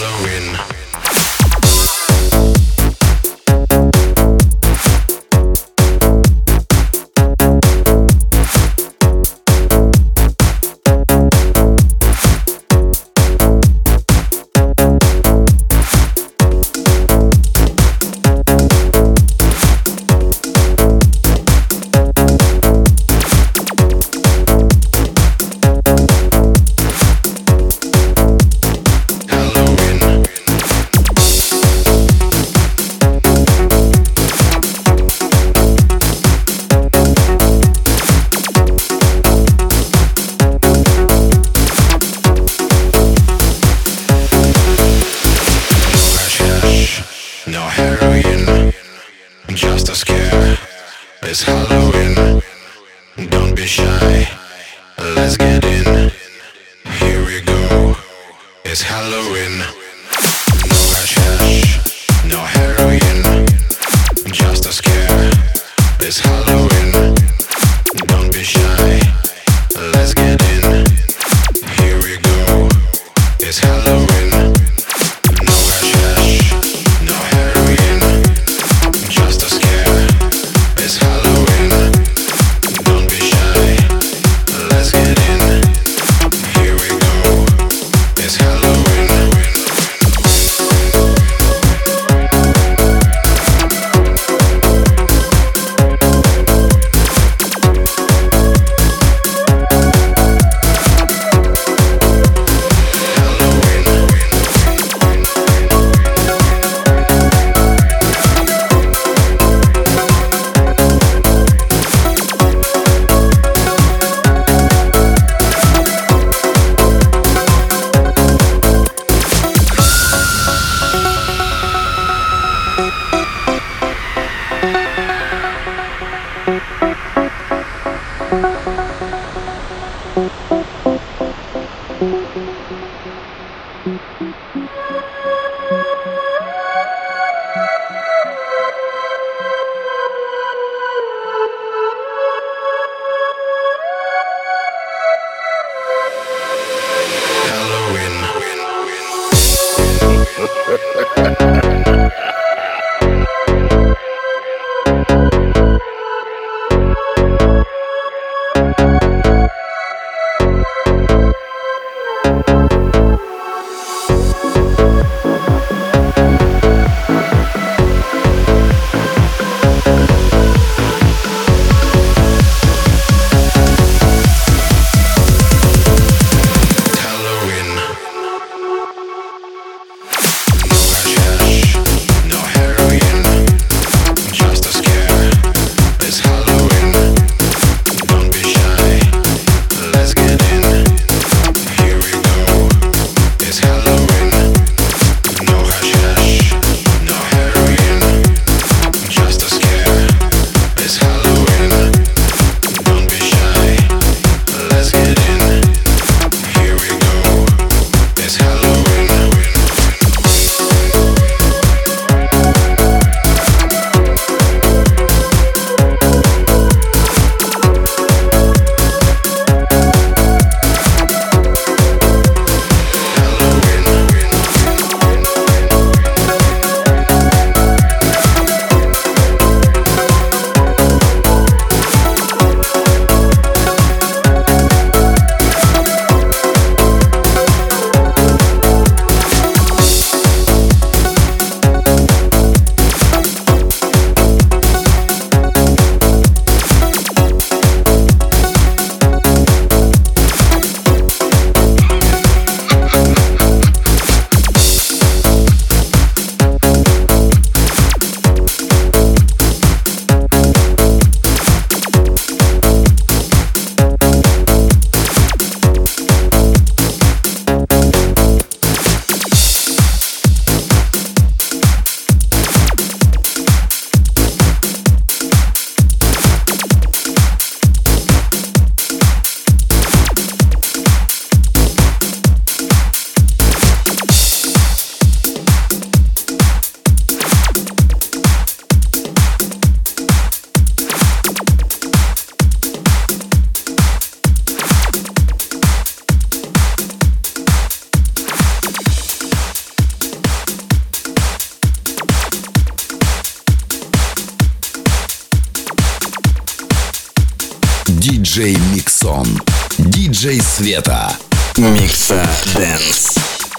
Halloween. No heroin, just a scare. It's Halloween. Don't be shy, let's get in. Here we go. It's Halloween. No hash hash, no heroin, just a scare. It's Halloween. Don't be shy, let's get in. Here we go. It's Halloween. No hash hash, no heroin, just a scare. It's Halloween. Don't be shy, let's get in. Here we go. It's Halloween. Yeah. Диджей Миксон. Диджей Света. Микса Dance.